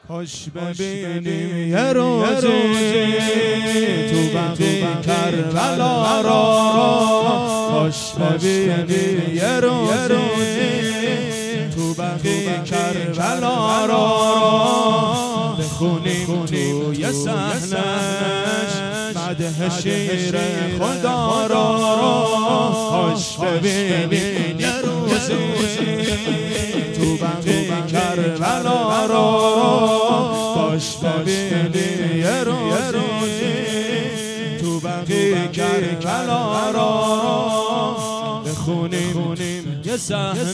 خوش ببینیم یه روزی تو بقیع کربلا را، خوش ببینیم یه روزی تو بقیع کربلا را، بخونیم توی صحنش مدح شیر خدا را. خوش ببینیم یه روزی تو بقیع کربلا را، خوش ببینیم یه روزی تو بقیع کربلا را، بخونیم یه صحنش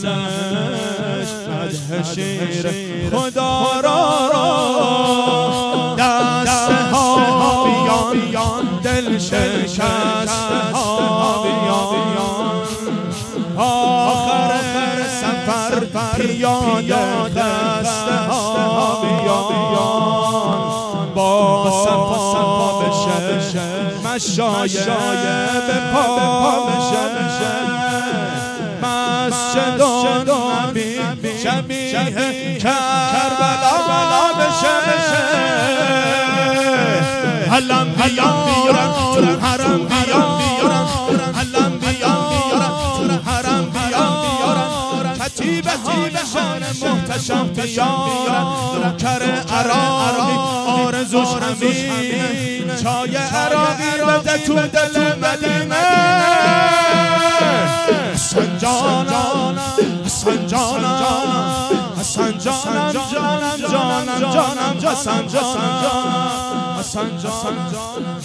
مدح شیر خدا را. دست ها بیان دل شکست ها بیان، آخر سفر پیاده دست ها بیان، با صفا بشه مشایه به پا بشه، مسجد نبی شبیه کربلا بشه. علم بیارن تو حرم بیارن، علم بیارن تو حرم بیارن، کتیبه های شان محتشم بیارن، نوکر عراقی آرزوش همین، چای عراقی بده تو دل مدینه. حسن جانم حسن جانم حسن جانم جانم جانم جانم حسن جانم حسن جانم.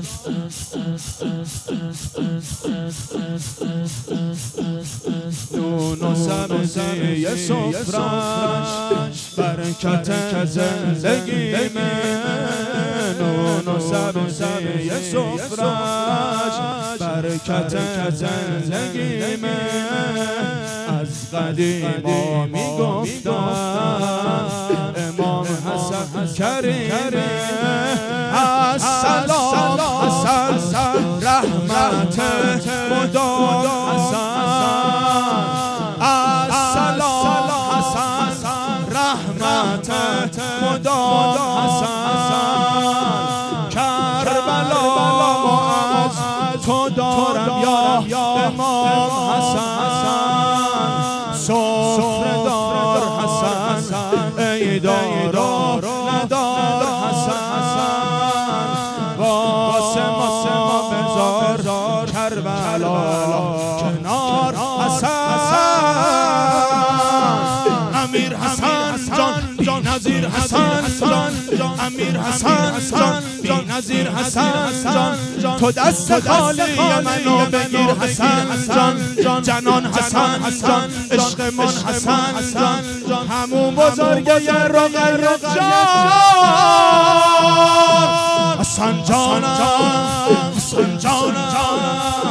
نون و سبزی سفرش برکت زندگیمه، نون و سبزی سفرش برکت زندگیمه. از قدیما میگفتن امام حسن کریمه، السلام حسن رحمت مدام حسن، السلام حسن رحمت مدام حسن، کربلا از تو دارم یا امام حسن، سفره دار حسن ای دار ندار حسن، واسه ما بذار کربلا کنار حسن. امیر حسن جان بی نظیر حسن جان، امیر حسن جان بی نظیر حسن جان، تو دست خالی منو بگیر حسن جان، جنان حسن جان عشق من حسن جان، همون بزرگه رقیه جان. حسن جانم حسن جانم